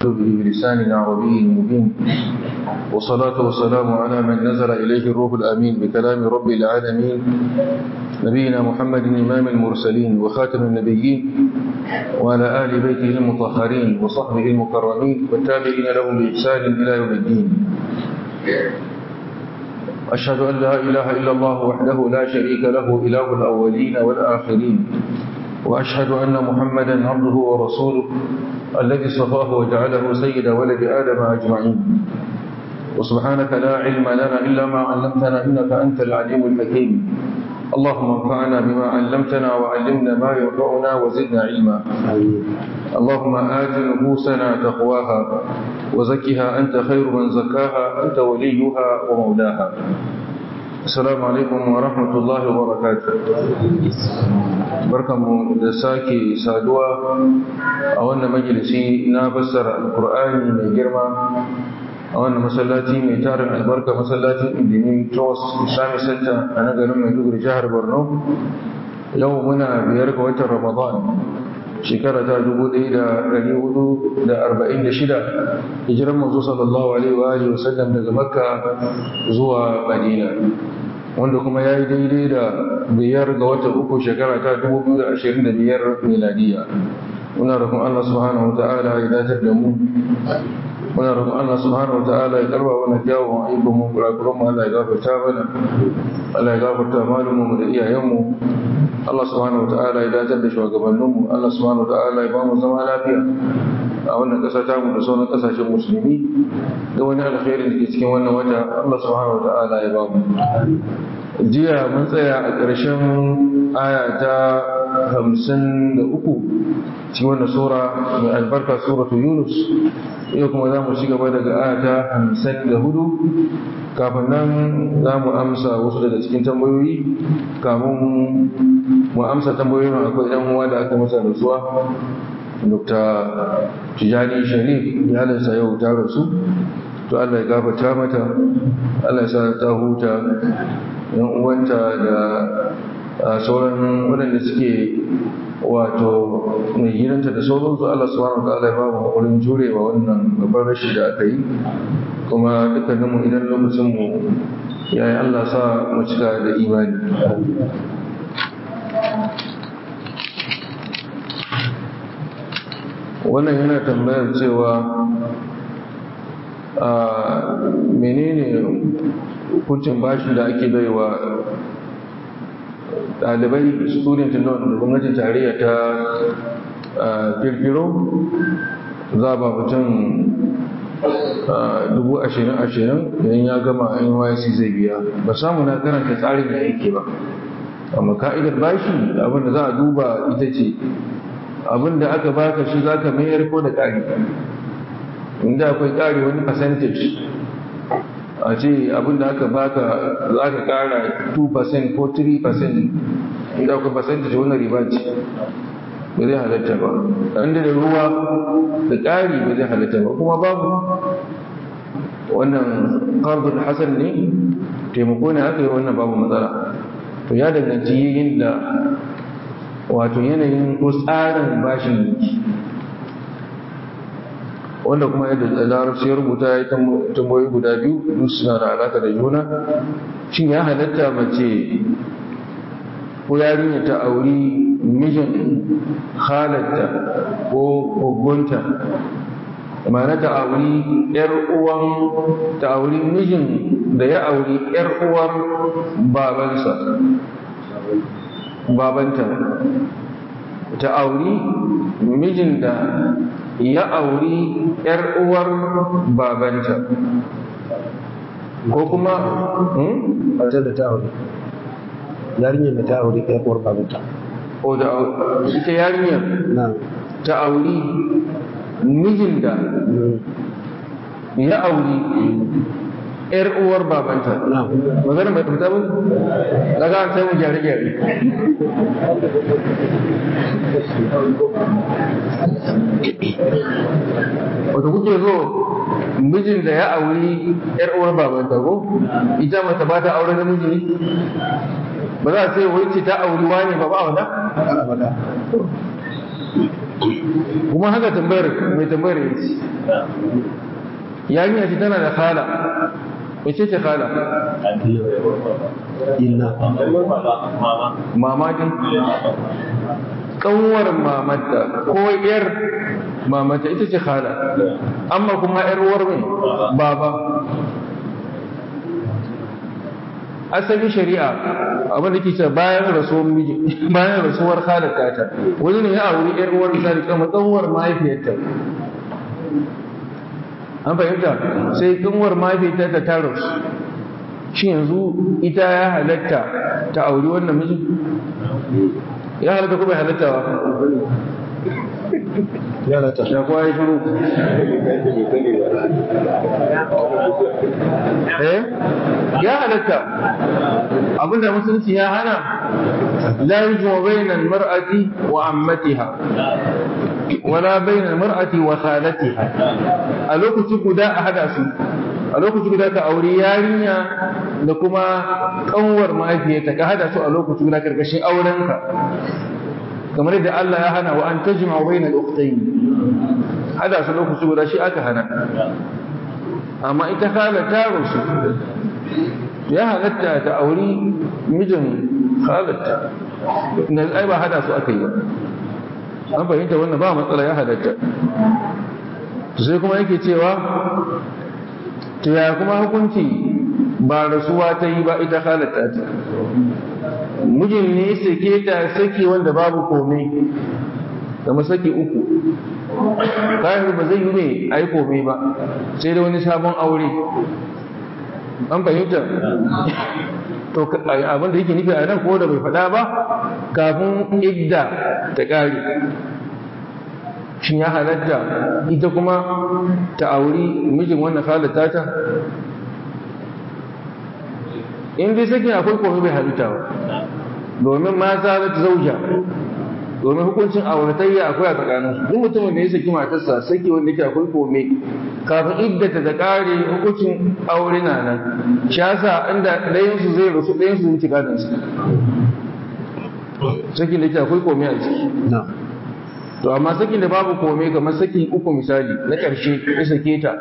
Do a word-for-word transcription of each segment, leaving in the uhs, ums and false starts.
بلسان عربي مبين والصلاة والسلام على من نزل إليه الروح الأمين بكلام رب العالمين نبينا محمد إمام المرسلين وخاتم النبيين وعلى آل بيته المطهرين وصحبه المكرمين والتابعين لهم بإحسان إلى يوم الدين. أشهد أن لا إله إلا الله وحده لا شريك له إله الأولين والآخرين، وأشهد أن محمدا عبده ورسوله الذي اصطفاه وجعله سيد ولد آدم أجمعين. وسبحانك لا علم لنا إلا ما علمتنا إنك أنت العليم الحكيم. اللهم انفعنا بما علمتنا وعلمنا ما ينفعنا وزدنا علما. اللهم آت نفوسنا تقواها وزكها أنت خير من زكاها أنت وليها ومولاها. السلام عليكم ورحمة الله وبركاته. barkanmu da sake saduwa a wannan majalisi na fassara alkur'ani mai girma a wannan masallaci mai tarin albarka, masallacin indini trust islamic center a nagarin maiduguri jihar borno. Yau muna biyar ga watan ramadan shekara ta dubu ɗaya da ɗari hudu da arba'in da shida hijiran manzo sallallahu alaihi wa alihi wasallam daga makka zuwa madina, wanda kuma ya yi daidai da biyar ga watan uku shekara ta dubu biyu da ashirin da biyar miladiya. Muna roƙon Allah subhanahu wa ta'ala ya dace da mu, muna roƙon Allah subhanahu wa ta'ala ya karba wannan kyawun ayyukan mu, kurakuran mu Allah ya gafarta mana, Allah ya gafarta malumin mu da iyayen mu. Allah subhanahu wa ta'ala ya dace da shugabannin mu, Allah subhanahu wa ta'ala ya ba mu zama lafiya a wannan ƙasa ta mu da sauran ƙasashen musulmi, da wani alkhairin da ke cikin wannan wata Allah subhanahu wa ta'ala ya ba mu. Jiya mun tsaya a ƙarshen aya ta hamsin da uku cikin wannan sura mai albarka, suratu Yunus. Yau kuma za mu ci gaba daga aya ta hamsin da hudu. Kafin nan za mu amsa wasu daga cikin tambayoyi. Kamun mu amsa tambayoyin akwai ɗan uwa da aka masa rasuwa, Dokta Tijani Sharif, iyalinsa yau ta rasu. To Allah ya gafarta mata, Allah ya sa ta huta. Yan uwanta da sauran waɗanda suke wato mai gidanta da sauransu, Allah subhanahu wa ta'ala ya ba mu hakurin jurewa wannan babban rashi da aka yi. Kuma dukkaninmu idan lokacin mu yayi, Allah sa mu cika da imani. Wannan yana tambayar cewa a menene hukuncin bashi da ake baiwa ɗalibai, student loan da gwamnatin tarayya ta kirkiro. Za ba mutum dubu ashirin ashirin idan ya gama N Y S C zai biya. Ba samu na karanta tsarin da yake ba, amma ka'idar bashi abinda za a duba ita ce abinda aka baka shi za ka mayar ko da ƙari. Inda akwai ƙari wani percentage, a ce abinda aka baka za ka ƙara two percent ko three percent, inda akwai percentage wani riba ce, ba zai halatta ba. Inda da ruwa da ƙari ba zai halatta ba. Kuma babu wannan qardul hasan ne, taimako ne aka yi, wannan babu matsala. To ya danganci yin da wato yanayin ko tsarin bashin, wanda kuma yadda larabci ya rubuta ya yi tambayoyi guda biyu, duk suna da alaka da juna. Shin ya halatta mace ko yarinya ta auri mijin halatta ko kogonta, ma'ana ta auri yar uwan ta auri mijin da ya auri yar uwar babansa babanta, ta auri mijin da ya auri yar uwar babanta, ko kuma matar da ta auri yarinyar da ta auri yar uwar babanta, o da ita yarinyar ta auri mijin da ya auri yar uwar babanta. Magana mai fita ba? Daga an sai mu gyare-gyare. Wato kuke so mijin da ya auri yar uwar babanta ko ita mata ba ta aure da miji ne? Ba za a sai wai ce ta auri wani ba ba wanda? kuma haka tambayar mai tambayar ya ce yarinya ce tana da khala wace ce khala inna mama ce kanwar mamata ko yar mamata ita ce khala amma kuma yar uwar mai baba asali shari'a abin da ke ce bayan rasuwar miji bayan rasuwar halatta ta wani ne ya auri yar uwar misali kamar kanwar mahaifiyarta an fahimta sai kanwar mahaifiyarta ta rasu shi yanzu ita ya halatta ta auri wannan mijin ya halatta kuma ya halatta wa ya halatta ya kuwa ya shiru eh ya halatta abinda musulunci ya hana la yujma bainal mar'ati wa ammatiha wala bainal mar'ati wa khalatiha a lokaci guda a hada su a lokaci guda ka aure yarinya da kuma kanwar mahaifiyarta ka hada su a lokaci guda karkashin aurenka kamar yadda Allah ya hana wa an tajma bainal ukhtayn hada su lokaci guda shi aka hana amma ita khalata rusu ya halatta ta auri mijin halatta na ai ba hada su aka yi ba an fahimta wannan ba matsala ya halatta sai kuma yake cewa to ya kuma hukunci ba rasuwa ta yi ba ita halatta ta mijin ne sake ta saki wanda babu komai kama saki uku kayan ba zai yi ne a yi komai ba sai da wani sabon aure an fahimta to abin da yake nufi a nan ko da bai faɗa ba kafin idda ta ƙare shin ya halatta ita kuma ta auri mijin wannan halatta ta in dai sakin akwai komai bai halitta ba domin ma zalat zauja domin hukuncin auratayya akwai a tsakaninsu duk mutumin da ya saki matarsa saki wanda yake akwai komai kafin iddata da kare hukuncin aure na nan shi yasa inda ɗayan su zai rasu ɗayan su zai ci gadon su sakin da yake akwai komai a ciki to amma sakin da babu komai kamar saki uku misali na ƙarshe ya sake ta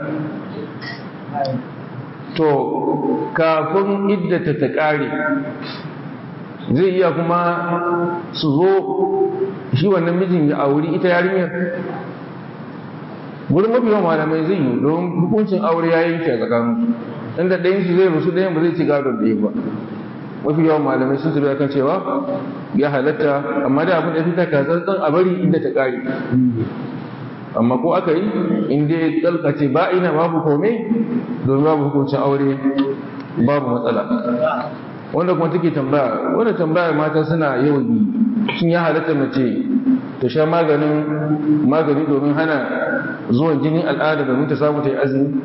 to kafin iddata ta kare zai iya kuma su zo shi wannan mijin ya auri ita yarinyar wurin mafi yawan malamai zai yi don hukuncin aure ya yanke a tsakaninsu inda ɗayan su zai rusu ɗayan ba zai ci gadon ɗaya ba mafi yawan malamai sun tafi kan cewa ya halatta amma da abin da fita kazan ɗan a bari inda ta ƙare amma ko aka yi inda ya tsalkace ba ina babu kome domin babu hukuncin aure babu matsala wanda kuma take tambaya wanda tambaya mata suna yawan yi sun ya halatta mace ta sha maganin magani domin hana zuwan jinin al'ada domin ta samu ta yi azumi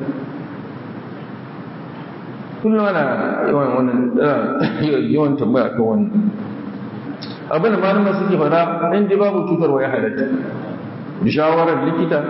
kullum ana yawan wannan yawan tambaya kan wannan abin da malama suke fada in dai babu cutarwa ya halatta da shawarar likita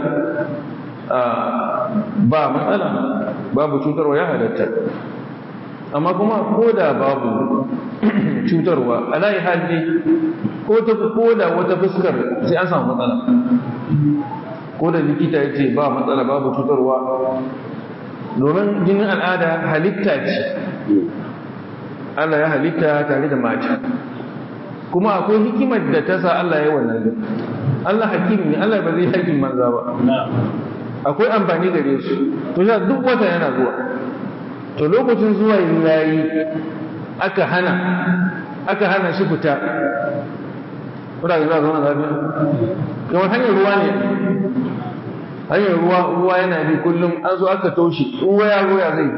ba matsala babu cutarwa ya halatta amma kuma ko da babu cutarwa alayi hali ko ta ko da wata fuskar sai an samu matsala ko da likita ya ce ba matsala babu cutarwa domin jinin al'ada halitta ce Allah ya halitta tare da mata kuma akwai hikimar da ta sa Allah ya wannan din Allah hakim ne Allah ba zai hakim manza ba akwai amfani gare su to duk wata yana zuwa to lokacin zuwa yayi aka hana aka hana shi fita kuna ga za zauna lafiya kamar hanyar ruwa ne hanyar ruwa ruwa yana bi kullum an zo aka toshe ruwa ya ruwa zai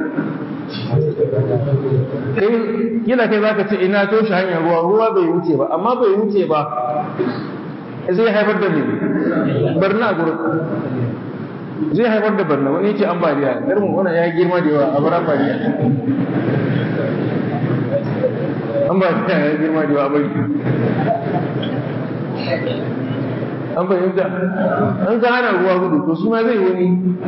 kai kila kai zaka ce ina toshe hanyar ruwa ruwa bai wuce ba amma bai wuce ba zai haifar da me barna a gurin zai haifar da barna wani yake ambaliya garin wannan ya girma da yawa a bar ambaliya ambaliya ya girma da yawa a bari an fahimta an ka hana ruwa gudu to shi ma zai wani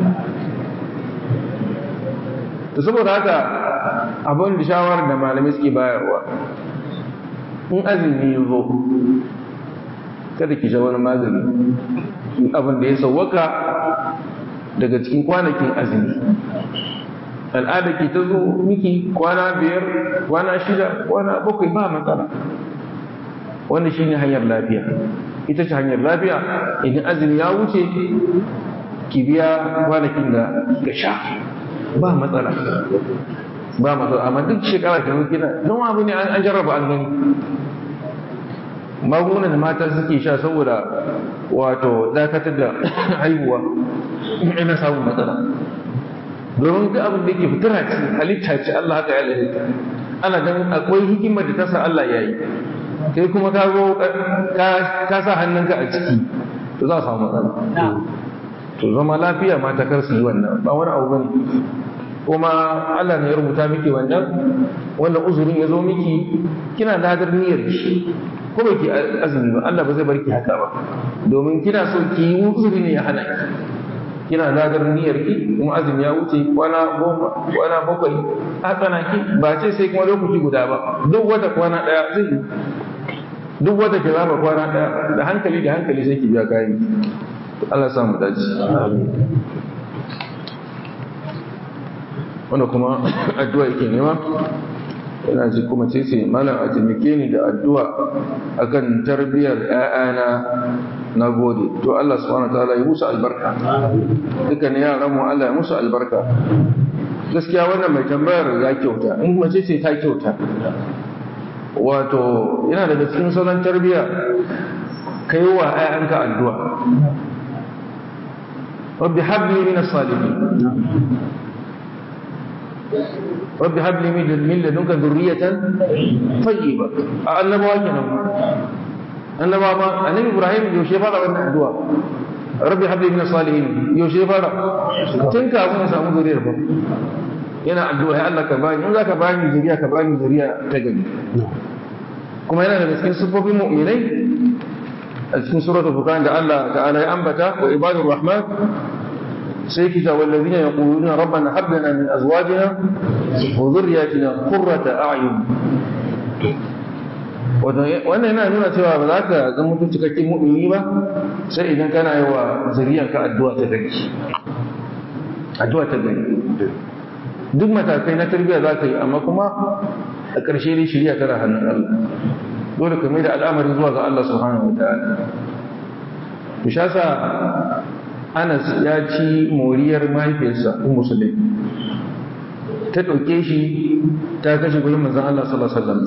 to saboda haka abin da shawarar da malamai suke bayarwa in azumi ya zo kada ki sha wani magani abin da ya sauwaka daga cikin kwanakin azumi. Al'ada ki ta zo miki kwana biyar kwana shida kwana bakwai ba matsala, wanda shi ne hanyar lafiya, ita ce hanyar lafiya. Idan azumi ya wuce ki biya kwanakin da ga sha ba matsala ba matsala. Amma duk shekara ka zo kina don abu ne an jarraba an gani, magungunan da mata suke sha saboda wato dakatar da haihuwa ina samun matsala, domin duk abin da yake fitira ce halitta ce Allah haka ya halitta. Ana ganin akwai hikimar da ta sa Allah ya yi, kai kuma ka zo ka sa hannunka a ciki, to za a samu matsala. To zama lafiya mata kar su yi wannan, ba wani abu bane. Kuma Allah ne ya rubuta miki wannan wannan uzurin ya zo miki, kina ladar niyyar ki ko baki azumi ba, Allah ba zai barki haka ba, domin kina so ki yi uzuri ne ya hana ki. Kina ladar niyyar ki, kuma azumi ya wuce kwana goma kwana bakwai a tsanaki, ba ce sai kuma lokaci guda ba, duk wata kwana daya zai yi, duk wata ki zaba kwana daya, da hankali da hankali sai ki biya kayan. Allah ya samu dace. Wanda kuma addu'a yake nema, yana ji kuma ce ce malam a taimake ni da addu'a akan tarbiyyar ƴaƴana, na gode. To Allah subhanahu wataala ya musu albarka, dukkan yaran mu Allah ya musu albarka. Gaskiya wannan mai tambayar ya kyauta, in mace ce ta kyauta. Wato yana daga cikin salon tarbiyya kai wa ƴaƴanka addu'a, rabbi habli min as-salihin, rabbi habli min ladunka dhurriyatan tayyiba. Annabawa kenan, annabawa ma annabi Ibrahim yaushe fara wannan addu'a, rabbi habli min as-salihin, yaushe fara? Tun kafin ya samu zuriyar ba yana addu'a, ya Allah ka bani, in zaka bani zuriya ka bani zuriya ta gari. Kuma yana daga cikin sifofin mu'minai a cikin suratul Furqan da Allah ta'ala ya ambata, wa ibadur rahman sai kita wallazina yaquluna rabbana hab lana min azwajina wa dhurriyyatina qurrata a'yun. Wannan yana nuna cewa ba za ka zama mutum cikakken mu'mini ba sai idan kana yi wa zuriyarka addu'a ta gari, addu'a ta gari. Duk matakai na tarbiyya za ka yi, amma kuma a ƙarshe dai shirya tana hannun Allah. Dole ka mai da al'amarin zuwa ga Allah subhanahu wa ta'ala. Bishasa Anas ya ci moriyar mahaifiyarsa Ummu Sulaim, ta ɗauke shi ta kashe gurin manzon Allah sallallahu alaihi wasallam.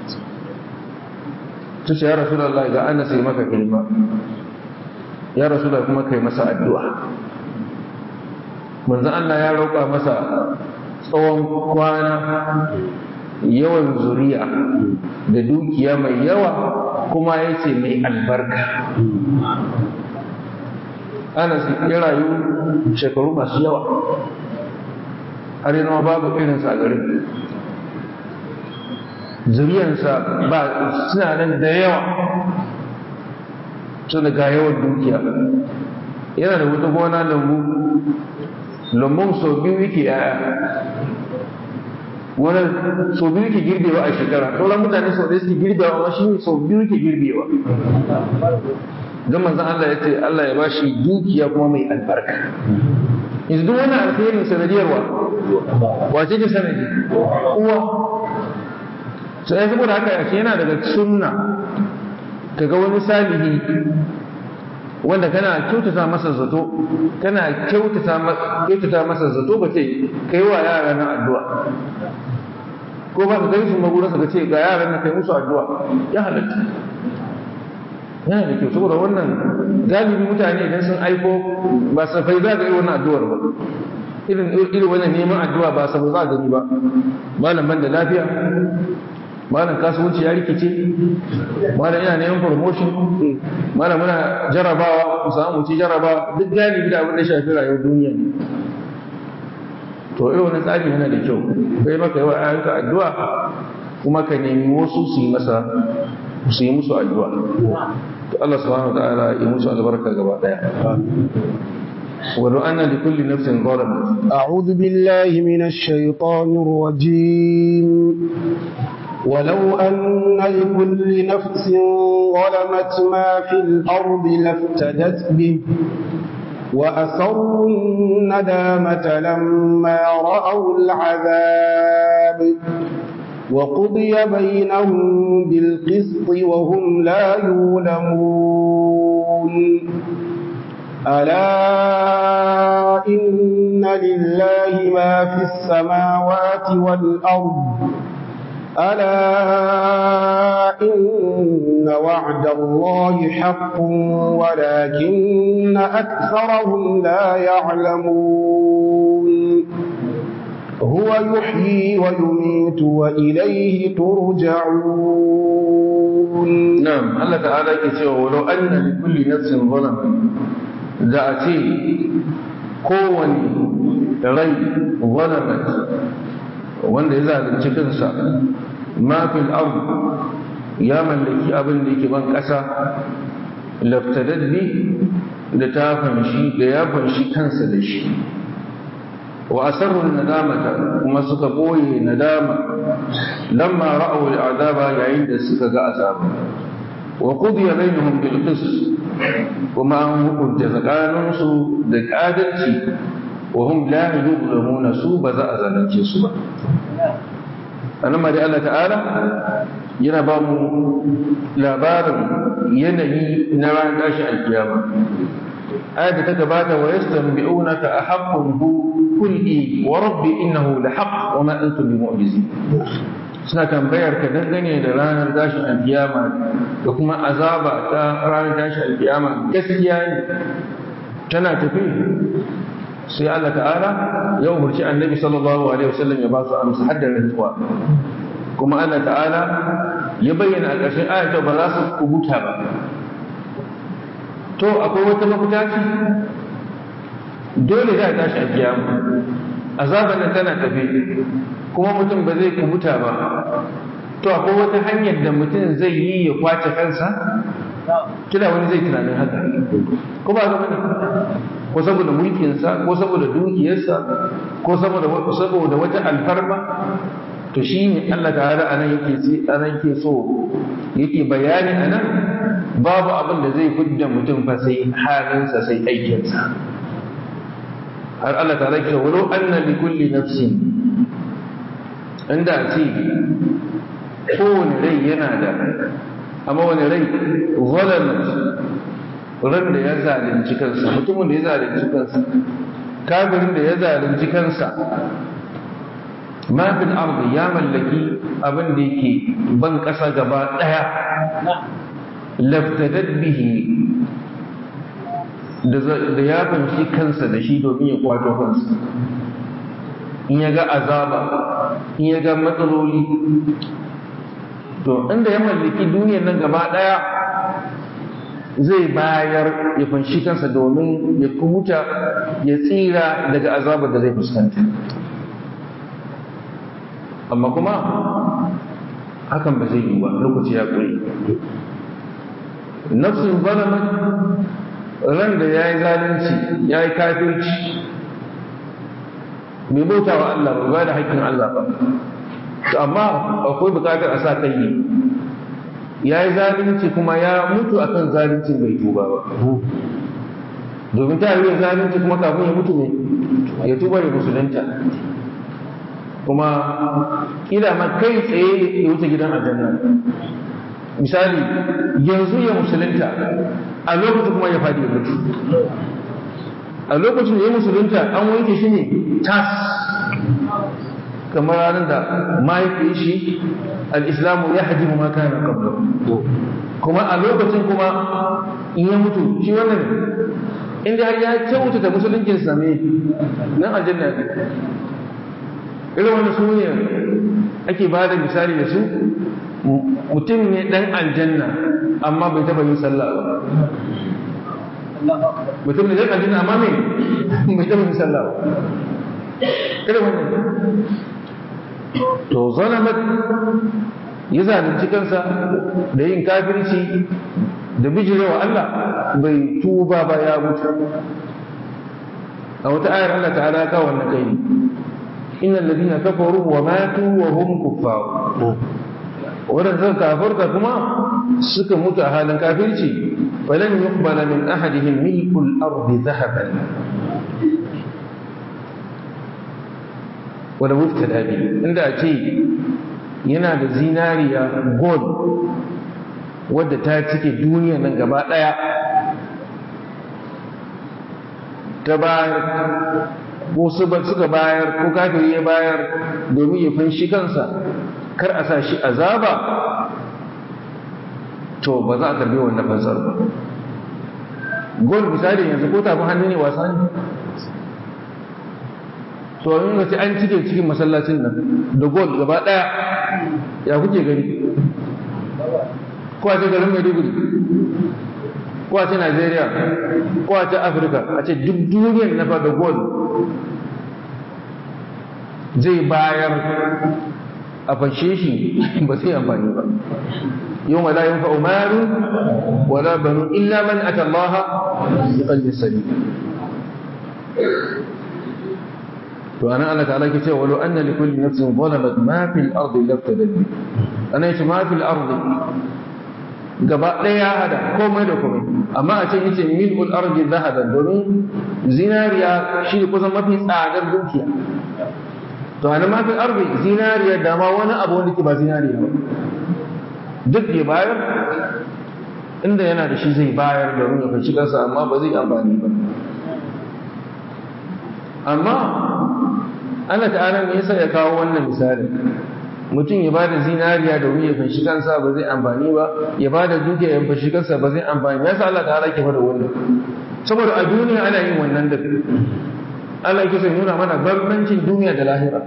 Ta ce ya Rasulullah, ga Anas sai maka kalma, ya Rasulullah kuma kai masa addu'a. Manzon Allah ya roƙa masa tsawon kwana, yawan zuriya da dukiya mai yawa, kuma ya ce mai albarka. Anas ya rayu shekaru masu yawa, har yana babu irinsa a garin. Zuriyansa ba suna nan da yawa, suna ga yawan dukiya. Yana da wata gona lambu, lambun sau biyu yake yaya, wani sau biyu yake girbewa a shekara. Sauran mutane sau ɗaya suke girbewa, amma shi sau biyu yake girbewa. Don manzan Allah ya ce Allah ya bashi dukiya kuma mai albarka. Yanzu duk wannan alkhairin sanadiyarwa wace ce sanadi? Uwa. Sai saboda haka yake yana daga sunna kaga wani salihi wanda kana kyautata masa zato, kana kyautata kyautata masa zato ba ce kai wa yara na addu'a, ko ba ka gaisu magudansa ka ce ga yaran na kai musu addu'a, ya halatta. Yana da kyau, saboda wannan galibi mutane idan sun aiko ba safai za ka yi wannan addu'ar ba, irin irin wannan neman addu'a ba safai za ka gani ba. Malam ban da lafiya, malam kasuwanci ya rikice, malam ina neman promotion, malam muna jarabawa mu samu ci jarabawa, duk galibi da abin da shafi rayuwar duniya. To irin wannan tsari yana da kyau, kai maka yi wa ayyuka addu'a kuma ka nemi wasu su yi masa su yi musu addu'a. To Allah subhanahu wa ta'ala ya musu albarka gaba daya. ولو أن لكل نفس ظلمت أعوذ بالله من الشيطان الرجيم ولو أن لكل نفس ظلمت ما في الأرض لافتدت به وأسروا الندامة لما رأوا العذاب وقضي بينهم بالقسط وهم لا يظلمون ألا إن لله ما في السماوات والأرض ألا إن وعد الله حق ولكن أكثرهم لا يعلمون هو يحيي ويميت وإليه ترجعون. نعم الله تعالى يقول ولو أن لكل نفس ظلم ذاتي كوني ري ظلمت wanda ya zalunci kansa ma fil ard ya mallaki abin da yake ban kasa laftadad bi da ta fanshi da ya fanshi kansa da shi wa asarru nadamata kuma suka boye nadama lamma ra'u al'azaba yayin da suka ga azaba wa qudiya bainahum bil qist kuma an hukunta tsakaninsu da adalci وهم لا يظلمون سوء بذا أزالنجي سوء أنما دي الله تعالى ينبام لابار ينهي نران داشع القيامة آية تكبات ويستنبئونك أحق هو قل إيه وربي إنه لحق وما أنتم بمعجزين suna tambayar ka dangane da ranar tashin alkiyama da kuma azaba ta ranar tashin alkiyama gaskiya ne tana tafi sai Allah ta'ala ya umarci annabi sallallahu alaihi wasallam ya ba su amsa haddar rantsuwa kuma Allah ta'ala ya bayyana a ƙarshen ayata ba za su kubuta ba to akwai wata mafita ce dole za a tashi a kiyama azaban nan tana tafi kuma mutum ba zai kubuta ba to akwai wata hanyar da mutum zai yi ya kwace kansa kila wani zai tunanin haka ko ba ga bane ko saboda mulkinsa ko saboda dukiyarsa ko saboda saboda wata alfarma to shi ne Allah ta'ala anan yake ce anan yake so yake bayani anan babu abin da zai fidda mutum fa sai halinsa sai aikinsa har Allah ta'ala yake walau anna li kulli nafsin inda ce kowane rai yana da amma wani rai zalamat ran da ya zalunci kansa mutumin da ya zalunci kansa kafirin da ya zalunci kansa ma fil ardi ya mallaki abin da yake ban kasa gaba daya laftadat bihi da ya fanshi kansa da shi domin ya kwato kansa in ya ga azaba in ya ga matsaloli to inda ya mallaki duniyar nan gaba daya zai bayar ya fanshi kansa domin ya kubuta ya tsira daga azabar da zai fuskanta amma kuma hakan ba zai yi ba lokaci ya kure nafsin zalamat ran da ya yi zalunci ya yi kafirci bai bauta wa Allah ba ba da haƙƙin Allah ba to amma akwai buƙatar a sa kai ya yi zalunci kuma ya mutu akan zalunci bai tuba ba domin ta yi zalunci kuma kafin ya mutu ne ya tuba ya musulunta kuma kila ma kai tsaye ya wuce gidan aljanna misali yanzu ya musulunta a lokacin kuma ya faɗi ya mutu a lokacin ya musulunta an wanke shi ne tas kamar ranar da mahaifin shi al'islamu ya hajji ma kana kabla kuma a lokacin kuma in ya mutu shi wannan inda har ya kyauta da musuluncin same nan aljanna ne irin wani su ne ake ba da misali da su mutum ne dan aljanna amma bai taba yin sallah ba mutum ne dan aljanna amma mai bai taba yin sallah ba irin wannan to zalamat ya zalunci kansa da yin kafirci da bijirewa Allah bai tuba ba ya mutu a wata ayar Allah ta'ala ya kawo wannan kai innal ladina kafaru wa matu wa hum kuffar wadanda suka kafirta kuma suka mutu a halin kafirci falan yuqbala min ahadihim milkul ardi dhahaban wala wuftada bi inda a ce yana da zinariya gold wadda ta cike duniya nan gaba daya ta bayar ko suka bayar ko kafiri ya bayar domin ya fanshi kansa kar a sa shi azaba to ba za a karbi wannan fansar ba. Gol misali yanzu ko tafi hannu ne wasa ne, to in ga an cike cikin masallacin nan da gol gaba daya ya kuke gani? Ko a ce garin Maiduguri, ko a ce Najeriya, ko a ce Afirka, a ce duk duniyar na fa da gol zai bayar a fashe shi ba sai amfani ba. yau ma la yanfa'u malun wala banun illa man ata Allah bi qalbin salim. to ana Allah ta'ala ke cewa walau anna li kulli nafsin zalamat ma fil ardi laftadat bi ana yace ma fil ardi gaba daya ya hada komai da komai, amma a ce yace mil'ul ardi zahaban domin zinariya shi ne kusan mafi tsadar dukiya. to ana ma fil ardi zinariya da ma wani abu wanda ke ba zinariya ba duk ya bayar, inda yana da shi zai bayar domin ya fashi kansa, amma ba zai amfani ba. amma Allah ta'ala me yasa ya kawo wannan misali? Mutum ya bada zinariya domin ya fashi kansa ba zai amfani ba, ya bada dukiya ya fashi kansa ba zai amfani. Me yasa Allah ta'ala ke fara wannan? Saboda a duniya ana yin wannan da Allah yake sai nuna mana bambancin duniya da lahira.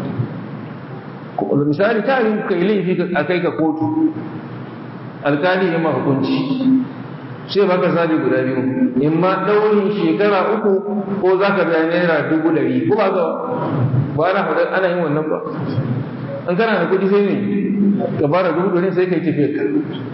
Misali ta yi kai laifi a kai ka kotu, alkali ya ma hukunci sai baka zabi guda biyu, in ma ɗaurin shekara uku ko za ka biya naira dubu ɗari ko ba ga ba na faɗa ana yin wannan ba. an kana da kuɗi sai ne ka fara dubu ɗari sai ka yi tafiyar ka,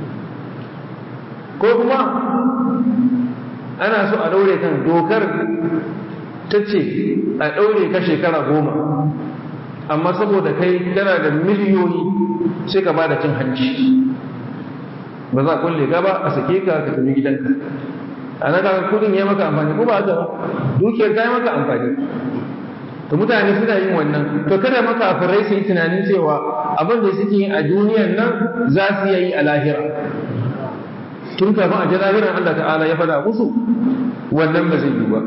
ko kuma ana so a ɗaure kan dokar ta ce a ɗaure ka shekara goma, amma saboda kai kana da miliyoyi sai ka ba da cin hanci, ba za a kulle ka ba, a sake ka ka tafi gidanka. a na kaga kudin ya maka amfani ko ba haka ba, dukiyar ta yi maka amfani. to mutane suna yin wannan, to kada maka farai su yi tunanin cewa abin da suke yi a duniyar nan za su yi a lahira. tun kafin a ji lahiran Allah ta'ala ya faɗa musu wannan ba zai yi ba.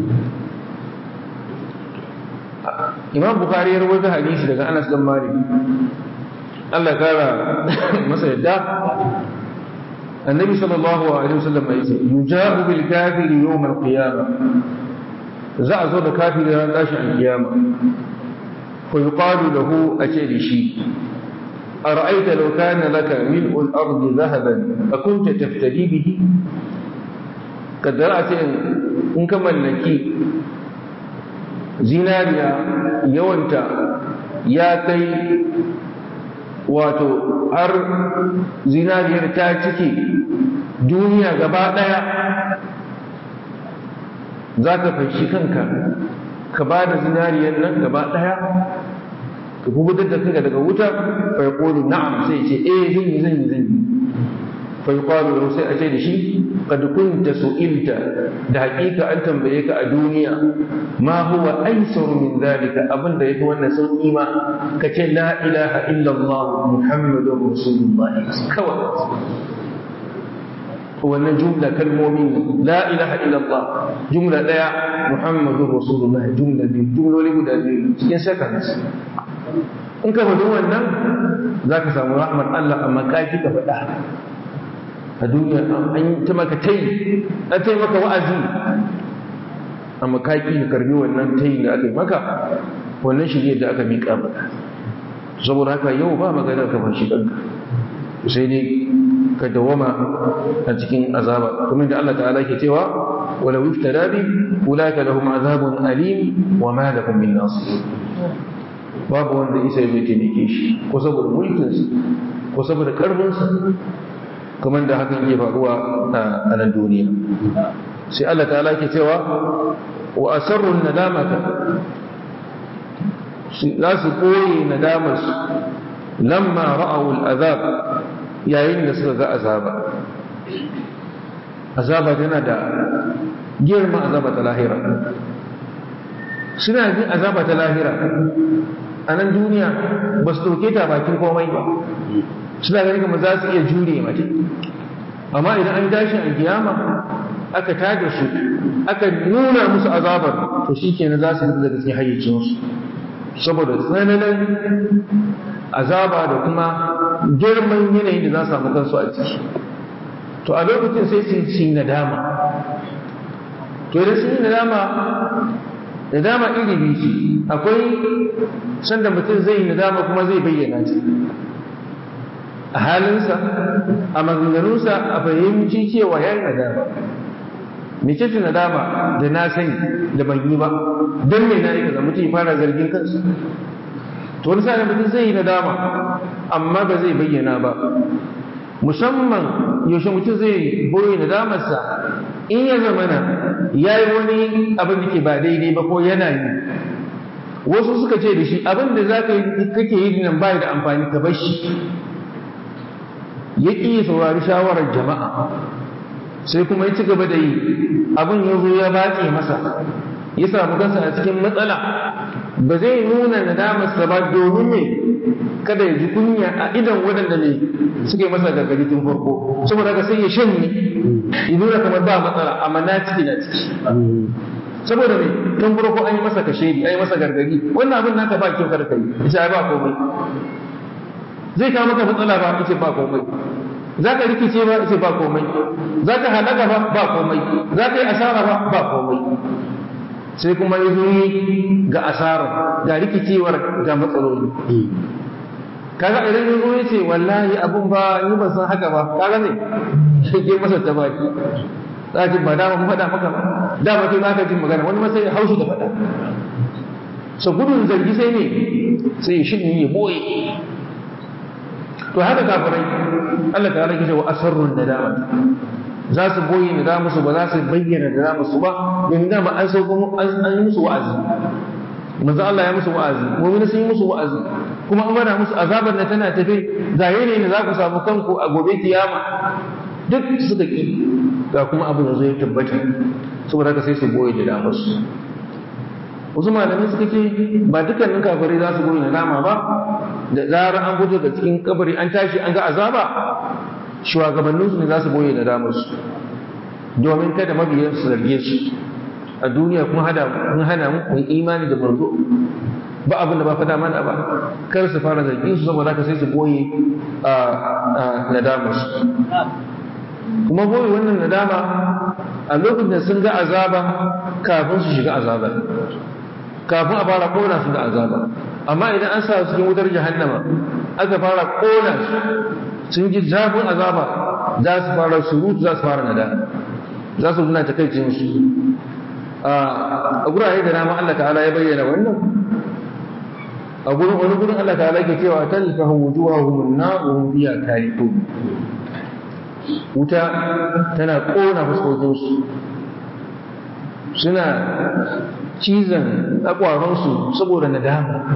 Imam Bukhari ya rawaita hadisi daga Anas bin Malik, Allah ya kara masa yadda, annabi sallallahu alaihi wasallam ya ce yuja'u bil kafiri yawm al qiyamah, za a zo da kafiri ran tashin alkiyama, fa yuqalu lahu ace da shi ara'aita law kana laka mil'u al ardi dhahaban akunta taftadi bihi, kaddara ce in ka mallaki zinariya yawanta ya kai wato har zinariyar ta cike duniya gaba ɗaya, za ka fashi kanka ka ba da zinariyar nan gaba ɗaya ka kubutar da kanka daga wuta? fa yaqulu na'am, sai ce eh zan yi zan yi zan yi. fa yuqalu lahu, sai a ce da shi qad kunta su'ilta, da hakika an tambaye ka a duniya ma huwa aisaru min zalika, abinda yafi wannan sauki ma kace la ilaha illa Allah muhammadur rasulullah kawai. wannan jumla kalmomi la ilaha illa Allah jumla daya, muhammadur rasulullah jumla biyu, jumloli guda biyu cikin seconds. in ka faɗi wannan zaka samu rahmar Allah, amma ka ki ka faɗa a duniya an ta maka tai, an tai maka wa'azi, amma ka ki ka karbi wannan tai da aka yi maka, wannan shirye da aka miƙa maka. saboda haka yau ba magana ka fashi kanka, sai dai ka dawama a cikin azaba, kuma da Allah ta'ala ke cewa wala wiftara bi ulaka lahum azabun alim wa ma lahum min nasir. babu wanda isa ya taimake shi ko saboda mulkinsa ko saboda karfinsa, kamar da hakan ke faruwa a nan duniya. sai Allah ta'ala ke cewa wa asarru nadamata, za su koyi nadamarsu lamma ra'aw al'azab yayin da suka ga azaba azaba tana da girma, azaba ta lahira suna jin azaba ta lahira a nan duniya ba su ɗauke ta bakin komai ba, suna ganin kamar za su iya jure mata, amma idan an tashi a kiyama aka tada su aka nuna musu azabar to shi kenan za su fita daga cikin hayyacinsu saboda tsananin azaba da kuma girman yanayin da za su samu kansu a ciki. To a lokacin sai su yi nadama, to idan sun yi nadama nadama iri biyu ce, akwai sanda mutum zai yi nadama kuma zai bayyana ta a halinsa a maganganunsa a fahimci cewa ya yi nadama. Mece ce nadama? Da na sani da ban yi ba, don me na yi kaza, mutum ya fara zargin kansa. To wani sa'in mutum zai yi nadama amma ba zai bayyana ba, musamman yaushe mutum zai boye nadamarsa in ya zamana ya yi wani abin da ke ba daidai ba ko yana yi. Wasu suka ce da shi abin da za ka yi kake yi nan bai da amfani ka bar shi, ya ƙi saurari shawarar jama'a sai kuma ya ci gaba da yi, abin ya zo ya baƙe masa ya samu kansa a cikin matsala, ba zai nuna nadamarsa ba domin ne kada ya ji kunya a idan waɗanda ne suke masa gargadi tun farko, saboda haka sai ya shanye ya nuna kamar ba matsala amma na ciki na ciki, saboda ne tun farko an yi masa kashedi an yi masa gargadi wannan abin naka ba kyau kada kai ya ba komai, zai kawo maka matsala ba ita ba komai, za ka rikice ba ita ba komai, za ka halaka ba ba komai, za ka yi asara ba ba komai. Sai kuma ya zo ga asara ga rikicewar ga matsaloli, kaga idan ya zo ya ce wallahi abun ba ni ban san haka ba, kaga ne ke masa ta baki za ki ba dama mun faɗa maka ba, dama kai za ka jin magana wani ma sai ya haushi da faɗa, so gudun zargi sai ne sai shi ne ya boye. To haka kafirai Allah ta rage wa asarrun nadama, za su boye nadama su ba za su bayyana nadama su ba, domin dama an sauko an yi musu wa'azi, manzo Allah ya musu wa'azi, mu'mini sun yi musu wa'azi, kuma an bada musu azabar da tana tafe ga yanayin da za ku samu kanku a gobe kiyama, duk suka ki ga kuma abu da zai tabbata, saboda haka sai su boye nadama su. Wasu malamai suka ce ba dukkanin kafirai za su boye nadama ba, da zarar an fito daga cikin kabari an tashi an ga azaba shugabanninsu ne za su boye nadamarsu domin kada mabiyan su zarge su a duniya kun hana mu imani da manzo ba abin da ba fada mana ba, kar su fara zargin su saboda haka sai su boye nadamarsu. Kuma boye wannan nadama a lokacin da sun ga azaba kafin su shiga azaba, kafin a fara kona su da azaba. Amma idan an sa su cikin wutar jahannama aka fara kona su sun ji zafin azaba, za su fara surutu, za su fara nadama, za su nuna takaicin su. A gurare da dama Allah ta'ala ya bayyana wannan, a gurin wani gurin Allah ta'ala ke cewa talfahu wujuhahum an-nar wa hum fiha kalihun, wuta tana kona fuskokin su, suna cizon akwaransu saboda nadama.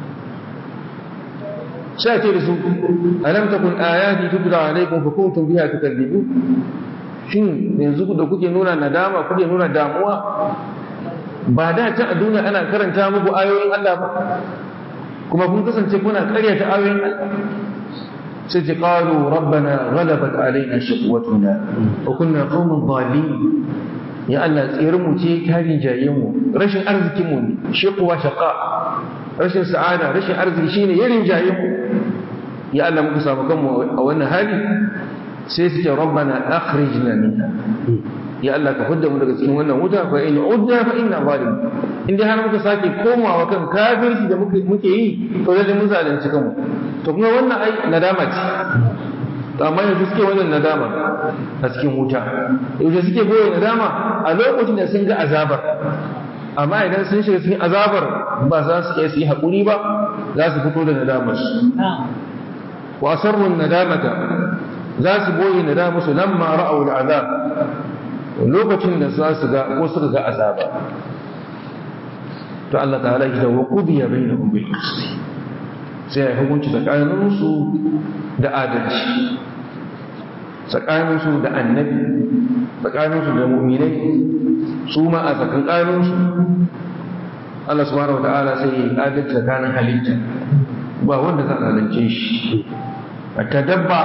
Sai ce da su alam takun ayati tutla alaikum fa kuntum biha tukadzibun, shin yanzu da kuke nuna nadama kuke nuna damuwa ba da ta a duniya ana karanta muku ayoyin Allah ba kuma kun kasance kuna karyata ayoyin Allah? Sai ce qalu rabbana ghalabat alaina shiqwatuna wa kunna qauman dhalin, ya Allah tsayar mu ce ta rinjaye mu, rashin arzikin mu ne, shiqwa shaqa, rashin sa'ada rashin arziki shine ya rinjaye mu, ya Allah muka samu kanmu a wannan hali. Sai su ce rabbana akhrijna minha, ya Allah ka fidda mu daga cikin wannan wuta, fa in udna fa inna zalimun, in dai har muka sake komawa kan kafirci da muke muke yi to lalle mun zalunci kanmu. To kuma wannan ai nadama ce, to amma yanzu suke wannan nadama a cikin wuta, yanzu suke goye nadama a lokacin da sun ga azabar, amma idan sun shiga cikin azabar ba za su iya su yi haƙuri ba, za su fito da nadamar su. Wa asarrun nadamata, za su boye nadamar su lamma ra'aw al'azab, lokacin da za su ga ko suka ga azaba. To Allah ta'ala ya wa qudiya bainahum bil qist, sai ya hukunci tsakaninsu da adalci, tsakaninsu da annabi, tsakaninsu da mu'minai, su ma a tsakankaninsu Allah subhanahu wa ta'ala sai ya adalci tsakanin halitta, ba wanda za a zalunce shi. Ta dabba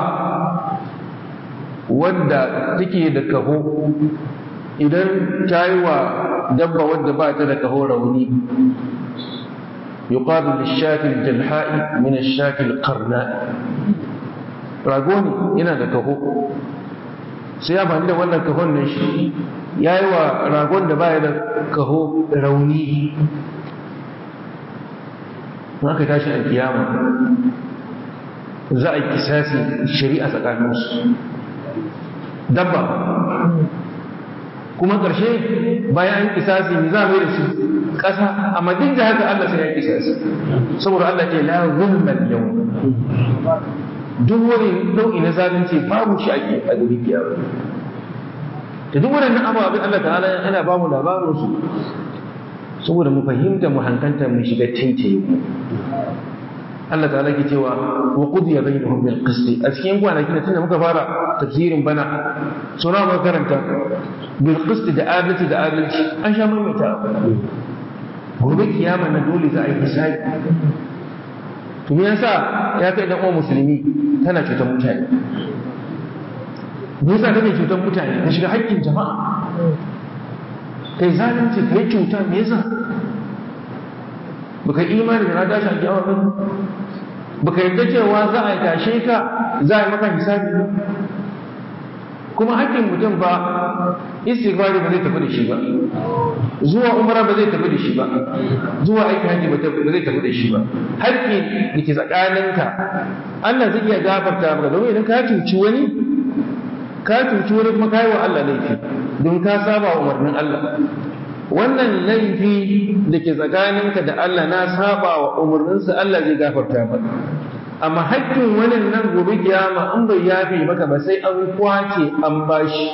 wanda take da kaho, idan ta yi wa dabba wadda ba ta da kaho rauni, yuqalu lishati aljalha'i min ashati alqarna, rago ne yana da kaho, sai ya bani da wannan kahon nan shi ya yi wa ragon da baya da kaho rauni. Haka tashi alkiyama za a yi kisasi shari'a tsakaninsu dabba, kuma ƙarshe bayan an kisasi ne za a mai da su ƙasa, amma duk da haka Allah sai ya kisasi, saboda Allah ce la zulman yau, duk wani nau'i na zalunci babu shi a gobe kiyama. Da duk waɗannan ababen Allah ta'ala yana ba mu labarin su saboda mu fahimta mu hankanta mu shiga tince. Allah ta'ala ke cewa wa qudiya bainahum bil qist, a cikin kwanaki da tunda muka fara tafsirin bana sura muka karanta bil qist da adalci da adalci an sha maimaita. Gobe kiyama na dole za a yi hisabi. To me yasa ya kai dan uwan musulmi tana cutar mutane? Me yasa kake cutar mutane? Ka shiga haƙƙin jama'a, kai zalunci, kai cuta, me yasa? Baka imani da na tashi a kiyama ba? Baka yarda cewa za a tashe ka, za a yi maka hisabi ba? Kuma haƙƙin mutum ba istighfari ba zai tafi da shi ba, zuwa umra ba zai tafi da shi ba, zuwa aiki haji ba zai tafi da shi ba. Haƙƙi da ke tsakaninka Allah zai iya gafarta maka, domin idan ka cuci wani ka cuci wani kuma ka yi wa Allah laifi don ka saba wa umarnin Allah. Wannan laifi da ke tsakaninka da Allah na saba wa umarninsa, Allah zai gafarta maka. Amma haƙƙin wani nan gobe kiyama in bai yafe maka ba sai an kwace an bashi,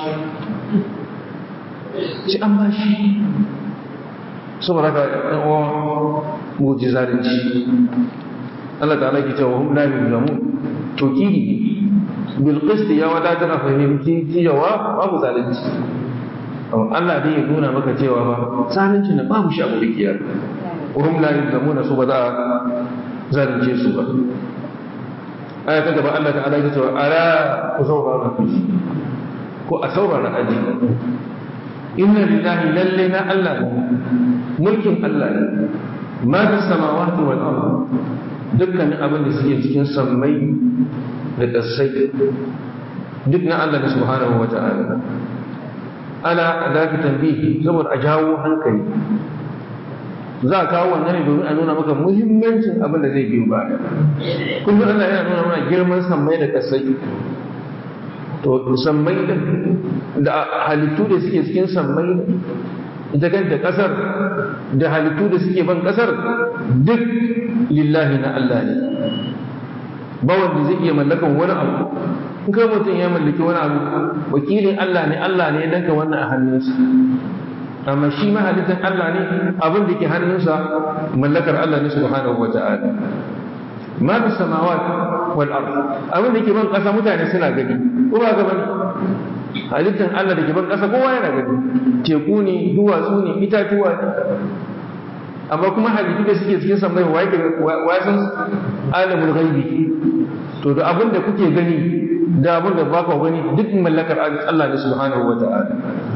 shi an bashi. Saboda haka ɗan uwa mu ji zalunci. Allah ta'ala ke cewa hum la yuzlamun, to kidi bil qist ya wadatar a fahimci cewa babu zalunci. Allah dai ya nuna maka cewa ba zalunci na babu shi a gobe kiyama. Hum la yuzlamun, su ba za a zalunce su ba. Aya ta gaba Allah ta'ala ya cewa ala ku saurara ku ko a saurara aji, inna lillahi lalle na Allah ne, mulkin Allah ne, ma fi samawati wal ard, dukkanin abin da suke cikin sammai da ƙasai duk na Allah ne subhanahu wa ta'ala. Ala da ka tambihi saboda a jawo hankali, za a kawo wannan ne domin a nuna maka muhimmancin abin da zai biyo baya. Kullum Allah yana nuna mana girman sammai da ƙasai. To sammai da halittu da suke cikin sammai, ita kanta ƙasar da halittu da suke ban ƙasar duk lillahi na Allah ne. Ba wanda zai iya mallakan wani abu. In kai mutum ya mallaki wani abu, wakilin Allah ne, Allah ne ya danka wannan a hannunsa. Amma shi mahalittar Allah ne, abin da ke hannunsa mallakar Allah ne subhanahu wa ta'ala. Ma fi samawat wal ard, abin da ke ban ƙasa mutane suna gani, ko ba ga bane? Halittar Allah da ke ban ƙasa kowa yana gani, teku ne, duwatsu ne, itatuwa ne. Amma kuma halittu da suke cikin sammai wa yake wa san alamul ghaibi. To da abin da kuke gani da abin da ba ku gani duk mallakar Allah ne subhanahu wa ta'ala.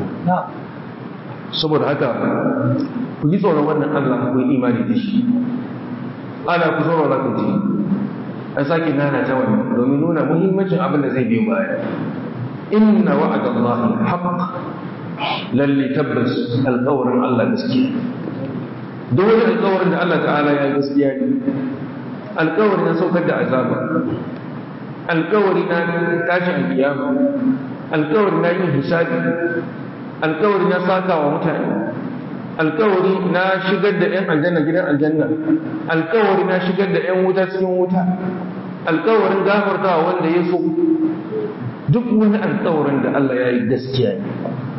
Saboda haka ku yi tsoron wannan Allah, ku yi imani da shi. Ana ku tsoron ku ji an sake nana ta wannan domin nuna muhimmancin abin da zai biyo baya. Inna wa'adallahi haqq, lalle tabbas alƙawarin Allah gaskiya. Duk wani alƙawarin da Allah ta'ala ya yi gaskiya ne. Alƙawari na saukar da azaba, alƙawari na tashin alƙiyama, alƙawari na yin hisabi, alƙawari na saka wa mutane, alƙawari na shigar da 'yan aljanna gidan aljanna, alƙawari na shigar da 'yan wuta cikin wuta, alƙawarin gafartawa wanda ya so. Duk wani alƙawarin da Allah ya yi gaskiya ne.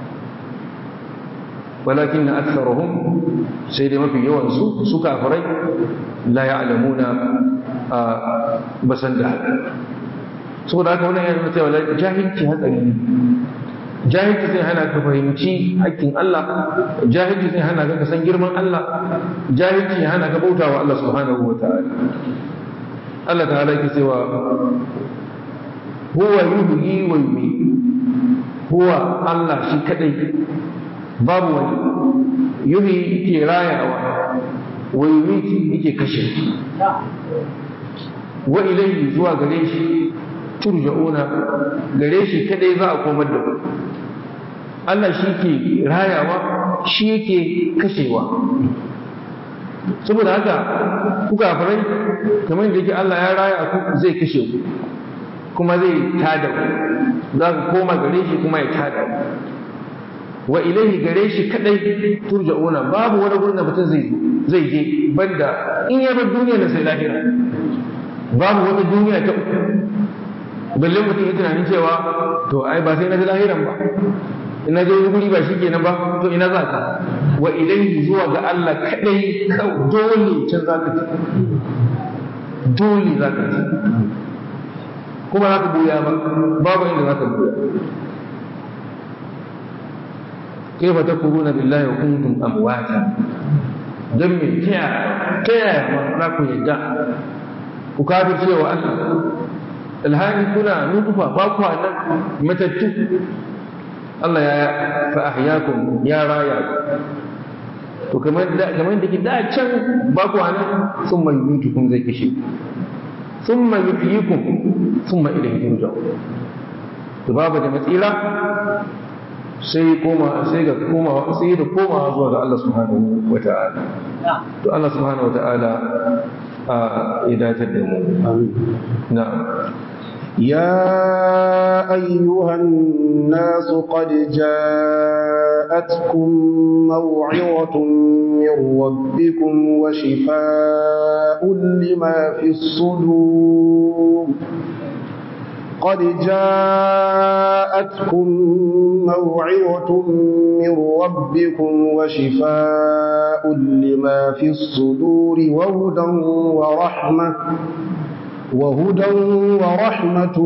Walakin na aksarahum, sai dai mafi yawansu su kafirai la ya'lamuna basan da saboda haka wannan yana cewa jahilci hatsari ne jahilci zai hana ka fahimci haƙƙin Allah jahilci zai hana ka san girman Allah jahilci ya hana ka bautawa Allah subhanahu wa ta'ala Allah ta'ala yake cewa huwa yuhyi wa yumiit huwa Allah shi kadai babu wani yuhyi yake rayawa wa yumiit yake kashe wa ilayhi zuwa gare shi turja'una gare shi kadai za a komar da ku Allah shi ke rayawa shi yake kashewa saboda haka ku kafirai kamar da yake Allah ya raya ku zai kashe ku kuma zai tada ku za ku koma gare shi kuma ya tada ku wa ilaihi gare shi kadai turja'una babu wani gurin da mutum zai zai je banda in ya bar duniya da sai lahira babu wata duniya ta uku balle mutum ya tunanin cewa to ai ba sai na ji lahiran ba ina je wani guri ba shi kenan ba to ina za ka wa ilaihi zuwa ga Allah kadai dole can za ka ci dole za ka ci kuma za ka buya ba babu inda za ka buya kaifa takfuruna billahi wa kuntum amwata dan me ta yaya za ku yadda ku kafirce wa Allah alhali kuna nufa ba ku nan matattu Allah ya fa ahyakum ya raya to kamar da kamar da ki da can ba ku nan sun mai mutukum zai kashe thumma yuhyikum thumma ilayhi turja'un to babu da matsira sai koma sai ga koma sai da koma zuwa ga Allah subhanahu wata'ala to Allah subhanahu wata'ala ya dace da mu amin na'am يا أيها الناس قد جاءتكم موعظة من ربكم وشفاء لما في الصدور قد جاءتكم موعظة من ربكم وشفاء لما في الصدور وهدى ورحمة وهدى ورحمة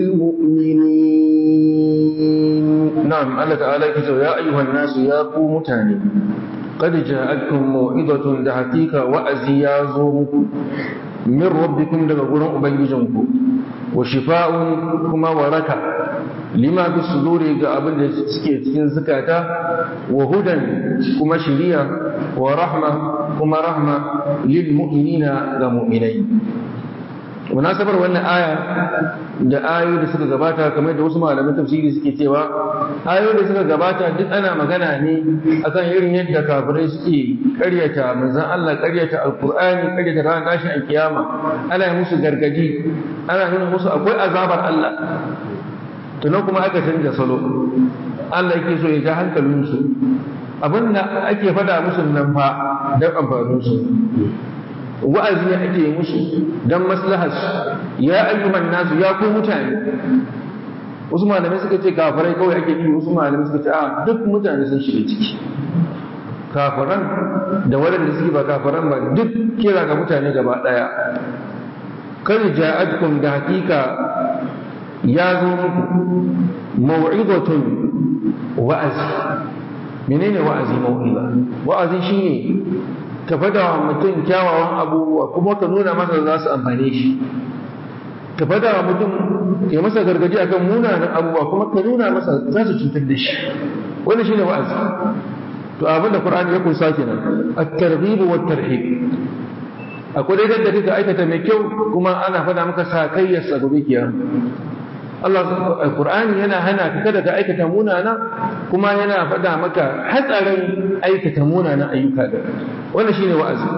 للمؤمنين نعم الله تعالى كتب يا أيها الناس يا قوم تاني قد جاءتكم موعظة دعتيك وأزيازكم من ربكم لقرن أبنجنكم وشفاء كما وركا لما في الصدور قابل سكين زكاة وهدى كما شريع ورحمة كما رحمة للمؤمنين لمؤمنين munasabar wannan aya da ayoyi da suka gabata kamar da wasu malaman tafsiri suke cewa ayoyi da suka gabata duk ana magana ne akan irin yadda kafirai suke karyata manzon Allah karyata alqur'ani karyata ran tashin alkiyama ana yi musu gargadi ana nuna musu akwai azabar Allah to nan kuma aka canza salo Allah yake so ya ja hankalinsu abinda ake fada musu nan fa dan amfanin su wa'azi ne ake yi musu don maslahar ya ayyuhan nasu ya ku mutane wasu malamai suka ce kafirai kawai ake yi wasu malamai suka ce a duk mutane sun shiga ciki kafiran da waɗanda suke ba kafiran ba duk kira ga mutane gaba ɗaya kan ja'atkum da hakika ya zo muku mau'izatun wa'azi menene wa'azi mau'iza wa'azi shine ka fada wa mutum kyawawan abubuwa kuma ka nuna masa za su amfane shi ka fada wa mutum ya masa gargaji akan munanan abubuwa kuma ka nuna masa za su cutar da shi wannan shine wa'azi to abin da Qur'ani ya kunsa kenan at-targhib wa at-tarhib akwai dai da kika aikata mai kyau kuma ana fada maka sakayyar sa gobe kiyama Allah Qur'ani yana hana ka kada ka aikata munana kuma yana fada maka hatsarin aikata munana ayyuka da wannan shine wa'azi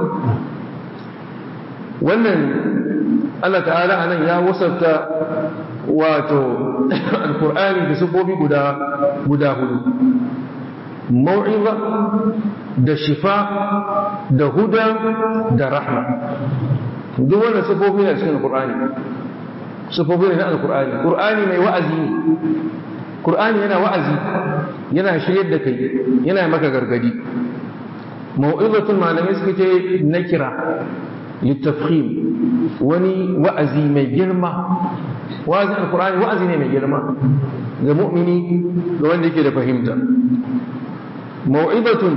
wannan Allah ta'ala anan ya wasafta wato alqur'ani da sifofi guda guda hudu mau'iza da shifa da huda da rahma duk wannan sifofi ne cikin alqur'ani sifofi ne na alqur'ani qur'ani mai wa'azi ne qur'ani yana wa'azi yana shiryar da kai yana maka gargadi mau'izatul malamai suka ce nakira littafhim wani wa'azi mai girma wa'azin alqur'ani wa'azi ne mai girma ga mu'mini ga wanda yake da fahimta mau'izatun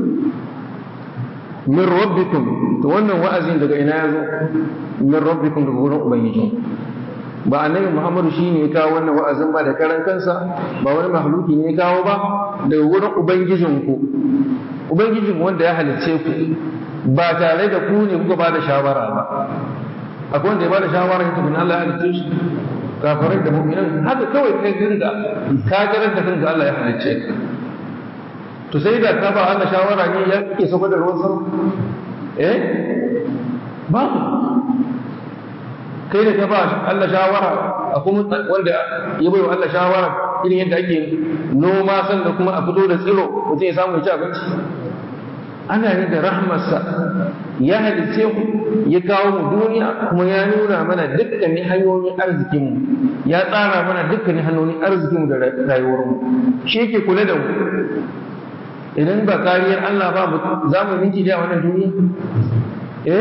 min rabbikum to wannan wa'azin daga ina yazo min rabbikum daga gurin ubangiji ba annabi Muhammadu shine ya kawo wannan wa'azin ba da karan kansa ba wani makhluki ne ya kawo ba daga gurin ubangijinku ubangijin wanda ya halicce ku ba tare da ku ne kuka ba da shawara ba akwai wanda ya ba da shawara ya tukun Allah ya halicce shi kafirai da mu'minan haka kawai kai dinga ka garar da kanka Allah ya halicce ka to sai da ka ba Allah shawara ne ya ke saba da ruwan sama eh ba kai da ka ba Allah shawara a kuma wanda ya bai wa Allah shawara irin yadda ake noma san da kuma a fito da tsiro mutum ya samu ya ci abinci ana ne da rahmarsa ya halice ku ya kawo mu duniya kuma ya nuna mana dukkanin hanyoyin arzikinmu ya tsara mana dukkanin hanyoyin arzikinmu da rayuwarmu shi yake kula da mu idan ba kariyar Allah ba za mu minti da wannan duniya eh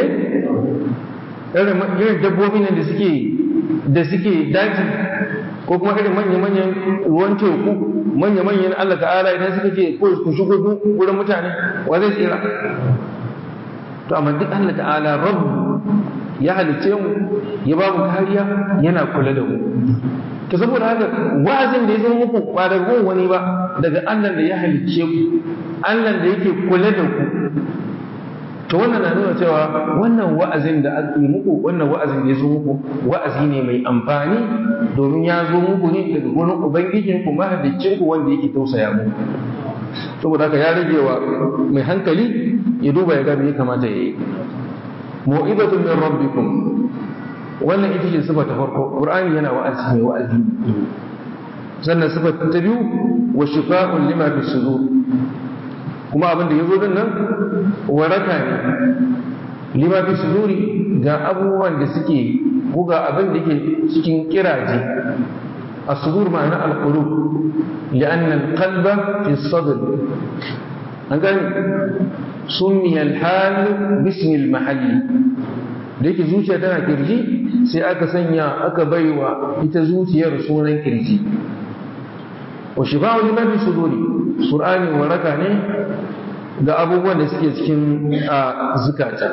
irin dabbobi nan da suke da suke daji ko kuma irin manya-manyan ruwan teku manya-manyan Allah ta'ala idan suka ce ko ku shigo wurin mutane wa zai tsira to amma duk Allah ta'ala rabbu ya halice mu ya ba mu kariya yana kula da mu to saboda haka wa'azin da ya zama muku ba daga gun wani ba daga Allah da ya halicce ku Allah da yake kula da ku to wannan na nuna cewa wannan wa'azin da aka yi muku wannan wa'azin da ya zo muku wa'azi ne mai amfani domin ya zo muku ne daga gurin ubangijin ku mahaliccin ku wanda yake tausaya muku saboda haka ya rage wa mai hankali ya duba ya ga me ya kamata ya yi mu'izatun min rabbikum wannan ita ce sifa ta farko qur'ani yana wa'azi mai wa'azi sannan sifa ta biyu wa shifa'un lima fi sudur kuma abin da yazo din nan waraka ne lima fi suduri ga abubuwan da suke buga abin da yake cikin kiraje as-sudur ma'ana al-qulub li'anna al-qalba fi as-sadr an gani summiya al-hal bismi al-mahalli da yake zuciya tana kirji sai aka sanya aka baiwa ita zuciyar sunan kirji wa shifa'u lima fi suduri qur'ani waraka ne ga abubuwan da suke cikin zukata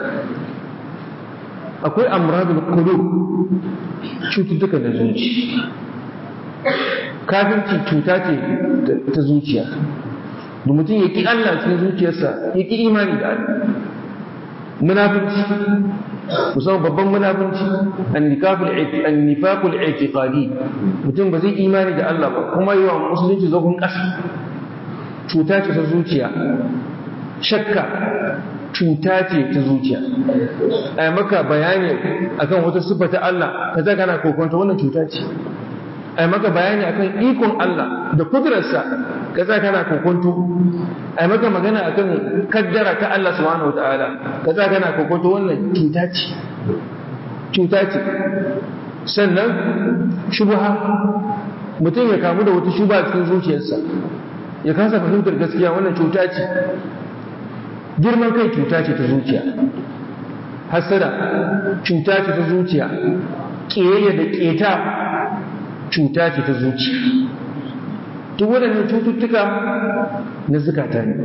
akwai amradul qulub cututtuka da zuci kafirci cuta ce ta zuciya da mutum ya ki Allah cikin zuciyarsa ya ki imani da Allah munafinci musamman babban munafinci annifaqul i'tiqadi mutum ba zai imani da Allah ba kuma yi wa musulunci zagon ƙasa cuta ce ta zuciya shakka cuta ce ta zuciya ai maka bayani akan wata sifa ta Allah kaza kana kokonta wannan cuta ce ai maka bayani akan ikon Allah da kudurarsa kaza kana kokonto ai maka magana akan kaddara ta Allah subhanahu wataala kaza kana kokonto wannan cuta ce cuta ce sannan shubha mutum ya kamu da wata shubha cikin zuciyarsa ya kasa fahimtar gaskiya wannan cuta ce girman kai cuta ce ta zuciya hasada cuta ce ta zuciya ƙiyayya da ƙeta cuta ce ta zuciya duk waɗannan cututtuka na zukata ne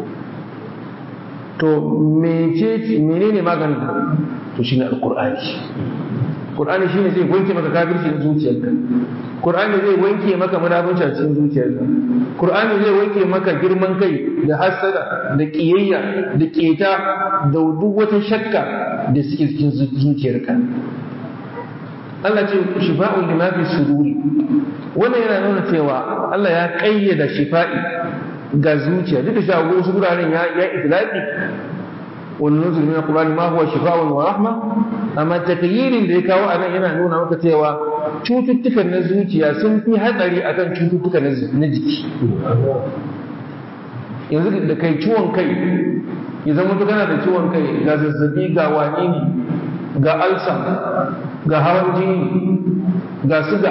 to menene maganin to shine alqur'ani qur'ani shine zai wanke maka kafirci na zuciyarka qur'ani zai wanke maka munafunci a cikin zuciyarka qur'ani zai wanke maka girman kai da hasada da kiyayya da keta da duk wata shakka da suke cikin zuciyarka Allah ce shifa'un lima fi suduri wannan yana nuna cewa Allah ya kayyada shifa'i ga zuciya duk da shago wasu guraren ya ya itlaqi والنزل من القرآن ما هو شفاء ورحمة أما تكيير da ya kawo anan yana nuna maka cewa cututtukan na zuciya sun fi hatsari akan cututtukan na jiki yanzu da kai ciwon kai ya zama kana da ciwon kai ga zazzabi ga wani ne ga alsa ga hawan jini ga suga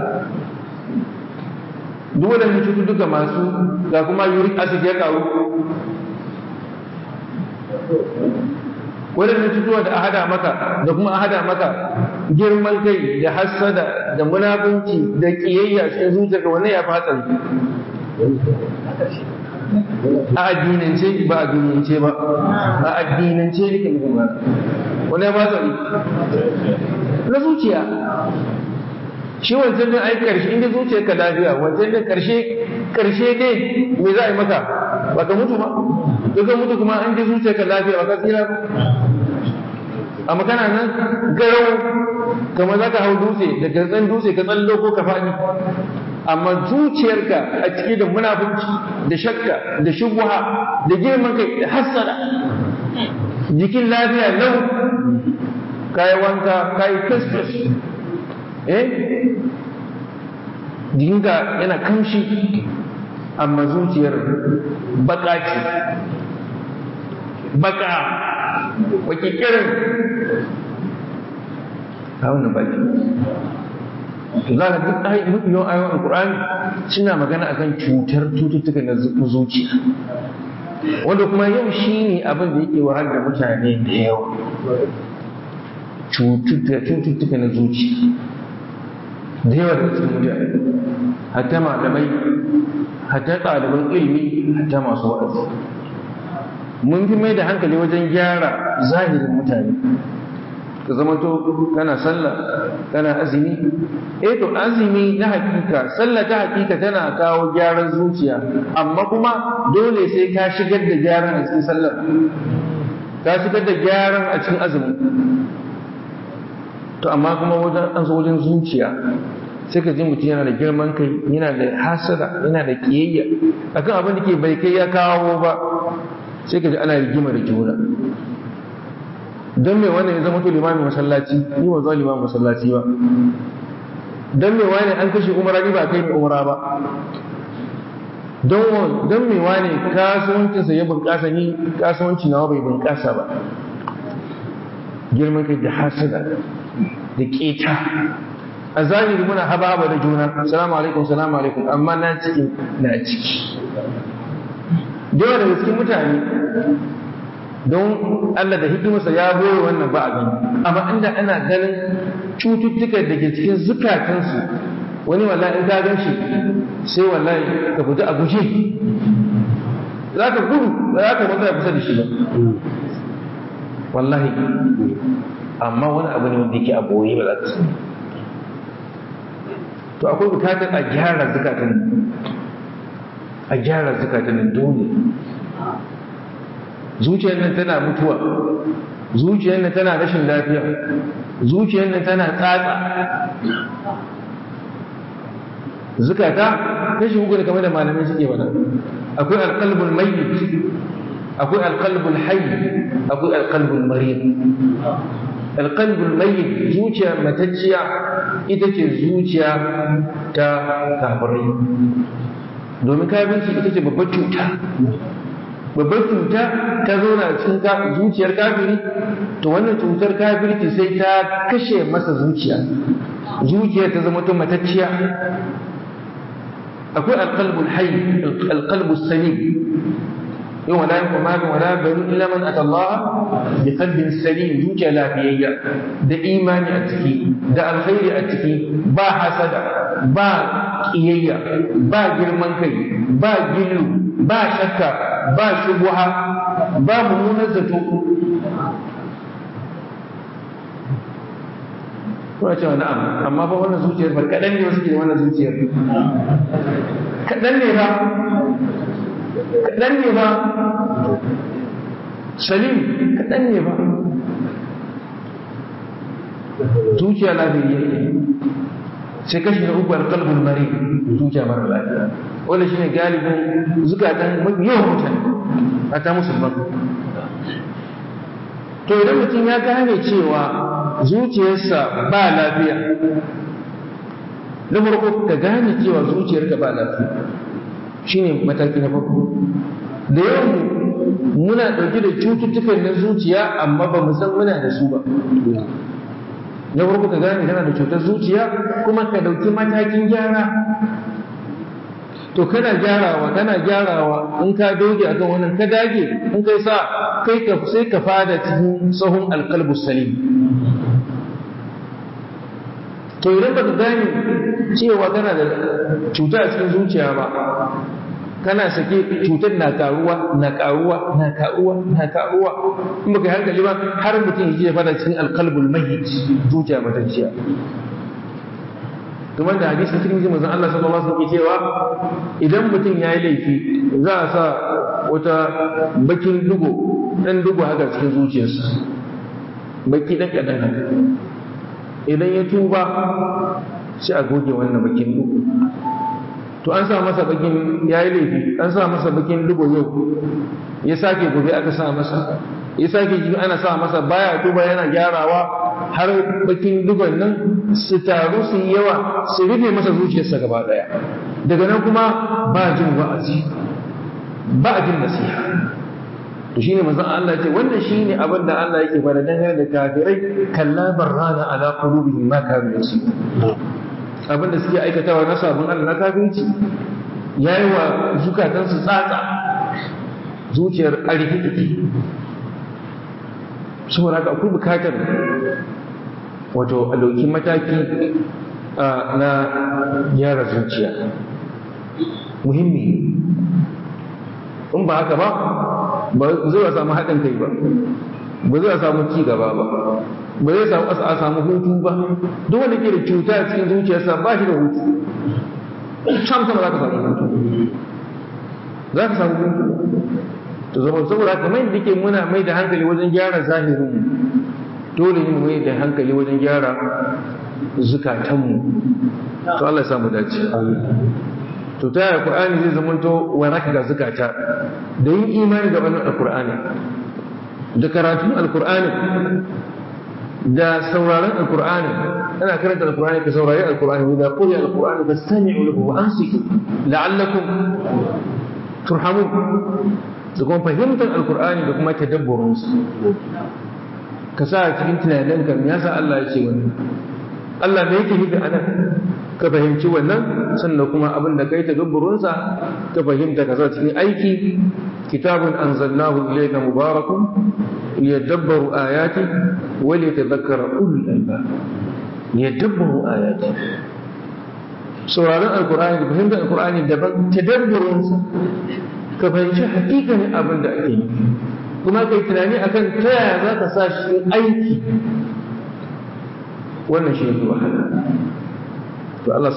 duk waɗannan cututtuka masu ga kuma uric acid ya karu waɗannan cutuwa da a hada maka da kuma a hada maka girman kai da hassada da munafunci da kiyayya cikin zuciyarka wannan ya fi hatsari a addinance ba a duniyance ba a addinance nake nufin ba wani ya ba tsari na zuciya shi wancan din ai karshe inda zuciyar ka lafiya wancan din karshe karshe ne me za a yi maka ba ka mutu ba to ka mutu kuma an ji zuciyar ka lafiya ba ka tsira ba amma kana nan garau kamar za ka hau dutse da gartsan dutse ka tsallo ko ka faɗi amma zuciyarka a cike da munafunci da shakka da shubha da girman kai da hassada jikin lafiya lau kayi wanka kayi fes-fes eh jikinka yana kamshi amma zuciyar baka ce baka wakikirin a wannan baki to za ka duk mafi yawan ayoyin alkur'ani suna magana akan cutar cututtuka na zuciya wanda kuma yau shi ne abin da yake wahal da mutane da yawa cututtuka na zuciya da yawa da cikin mutane hatta malamai hatta ɗaliban ilimi hatta masu wa'azi mun fi mai da hankali wajen gyara zahirin mutane ka zama to kana sallah kana azumi eh to azumi na hakika sallah ta hakika tana kawo gyaran zuciya amma kuma dole sai ka shigar da gyaran a cikin sallar ka shigar da gyaran a cikin azumi to amma kuma wajen an so wajen zuciya sai ka ji mutum yana da girman kai yana da hasada yana da kiyayya akan abin da ke bai kai ya kawo ba sai ka ji ana rigima da juna don me wani ya zama to limamin masallaci ni ba zan limamin masallaci ba don me wani an kashe umara ni ba kai mai umara ba don don me wani kasuwancinsa ya bunƙasa ni kasuwanci nawa bai bunƙasa ba girman kai da hasada da keta a zahiri muna haba da juna salamu alaikum salamu alaikum amma na ciki na ciki da yawa daga cikin mutane don Allah da hikimarsa ya boye wannan ba a gani amma inda ana ganin cututtukan da ke cikin zukatansu wani wallahi in ka gan shi sai wallahi ka fita a guje za ka gudu ba za ka matsa kusa da shi ba wallahi amma wani abu ne wanda yake a boye ba za ka sani to akwai bukatar a gyara zukatan a gyara zukatan dole zuciyar nan tana mutuwa zuciyar nan tana rashin lafiya zuciyar nan tana tsatsa zukata kashi uku da kamar da malamai suke bada akwai alqalbul mayyit akwai alqalbul hayy akwai alqalbul marid alqalbul mayyit zuciya matacciya ita ce zuciya ta kafirai domin kafirci ita ce babbar cuta babbar cuta ta zauna cikin zuciyar kafiri to wannan cutar kafirci sai ta kashe masa zuciya zuciya ta zama ta matacciya akwai alqalbul hayy alqalbus salim yau wala yanku malin wala bani illa man ata Allah bi qalbin salim zuciya lafiyayya da imani a ciki da alkhairi a ciki ba hasada ba kiyayya ba girman kai ba gilu ba shakka ba shubuha ba mummunar zato kuna cewa na'am amma fa wannan zuciyar ba kaɗan ne wasu ke wannan zuciyar kaɗan ne ba kaɗan ne ba salim kaɗan ne ba zuciya lafiyayya sai kashi na uku alƙalbul mari zuciya mara lafiya wanda shine galibin zukatan mafi yawan mutane a ta musulman to idan mutum ya gane cewa zuciyarsa ba lafiya na farko ka gane cewa zuciyarka ba lafiya shine mataki na farko da yawan muna ɗauke da cututtukan na zuciya amma ba mu san muna da su ba na farko ka gane kana da cutar zuciya kuma ka ɗauki matakin gyara to kana gyarawa kana gyarawa in ka doge akan wannan ka dage in kai sa kai ka sai ka fada cikin sahun alqalbu salim. To idan baka gane cewa kana da cuta a cikin zuciya ba, kana sake cutar na karuwa na karuwa na karuwa na karuwa in baka hankali ba har mutum ya je fada cikin alqalbul mayyit, zuciya matacciya. Kuma da hadisin Tirmidhi manzon Allah sallallahu alaihi wasallam cewa idan mutum yayi laifi za a sa wata bakin dugo dan dugo haka cikin zuciyarsa, baki dan kadan haka, idan ya tuba sai a goge wannan bakin dugo. To an sa masa bakin yayi laifi, an sa masa bakin dugo yau, ya sake gobe aka sa masa, ya sake ji ana sa masa, baya tuba yana gyarawa har bakin dugon nan su taru su yi yawa su rufe masa zuciyarsa gaba daya. Daga nan kuma ba jin wa'azi ba jin nasiha. To shine manzon Allah ya ce wannan shine abin da Allah yake fara dangane da kafirai, kalla barrana ala qulubihim ma kanu yasibun. Abin da suke aikatawa na sabon Allah na kafirci yayi wa zukatansu tsatsa, zuciyar arhiki. Saboda haka akwai bukatar wato a ɗauki mataki na gyara zuciya, muhimmi. In ba haka ba ba zai samu haɗin kai ba, ba zai samu ci gaba ba, ba zai samu a samu hutu ba. Duk wanda ke da cuta a cikin zuciyarsa ba shi da hutu, can sama za ka samu hutu, za ka samu hutu. To saboda haka mai da ke muna mai da hankali wajen gyara zahirinmu, dole ne mu mai da hankali wajen gyara zukatanmu. To Allah ya samu dace. To ta yaya Qur'ani zai zamanto waraka ga zukata? Da yin imani da wannan Al-Qur'ani, da karatun Al-Qur'ani, da sauraron Al-Qur'ani. Ana karanta Al-Qur'ani ka saurari Al-Qur'ani, wa idza quriya Al-Qur'anu fastami'u lahu wa ansitu la'allakum turhamun. Da kuma fahimtar Al-Qur'ani da kuma tadabburinsa. Ka sa cikin tunaninka me yasa Allah ya ce wannan, Allah ne yake nufi anan, ka fahimci wannan, sannan kuma abin da kai tadabburinsa ka fahimta ka sa cikin aiki. Kitabun anzalnahu ilayka mubarakun liyadabbaru ayati wa liyatadhakkara ulul albab. Liyadabbaru ayati, sauraron Al-Qur'ani da fahimtar Al-Qur'ani daban, tadabburinsa ka fahimci hakikanin abin da ake nufi, kuma kai tunani akan ta yaya za ka sa shi aiki. Wannan shi ne wahala. To Allah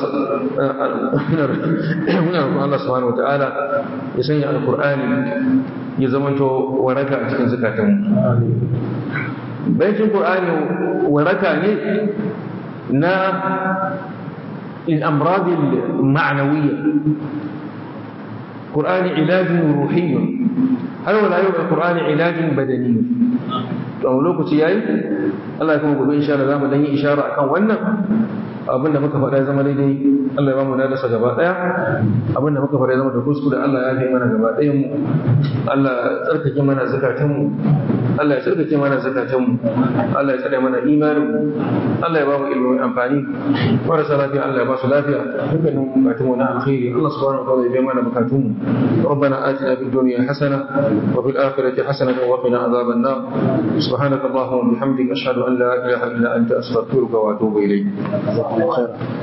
muna roƙon Allah subhanahu wata'ala ya sanya Al-Qur'ani ya zamanto waraka a cikin zakatanmu. Bayan Qur'ani waraka ne na al-amrad al-ma'nawiyya. Qur'ani ilajun ruhiyyun, har wala yau Qur'ani ilajun badaniyun. To a lokaci yayi Allah ya kuma gobe insha Allah zamu dan yi ishara akan wannan. Abinda muka faɗa ya zama daidai, Allah ya ba mu nadarsa gaba ɗaya. Abinda muka faɗa ya zama da kuskure, Allah ya kai mana gaba ɗayan mu. Allah ya tsarkake mana zakatan mu, Allah ya tsarkake mana zakatan mu, Allah ya tsare mana imanin mu, Allah ya ba mu ilmin amfani. Marasa lafiya Allah ya ba su lafiya, dukkanin bukatun mu na alkhairi Allah subhanahu wa ta'ala ya biya mana bukatun mu. ربنا آتنا في الدنيا حسنة وفي الآخرة حسنة وقنا عذاب النار. سبحانك اللهم وبحمدك أشهد أن لا إله إلا أنت أستغفرك وأتوب إليك.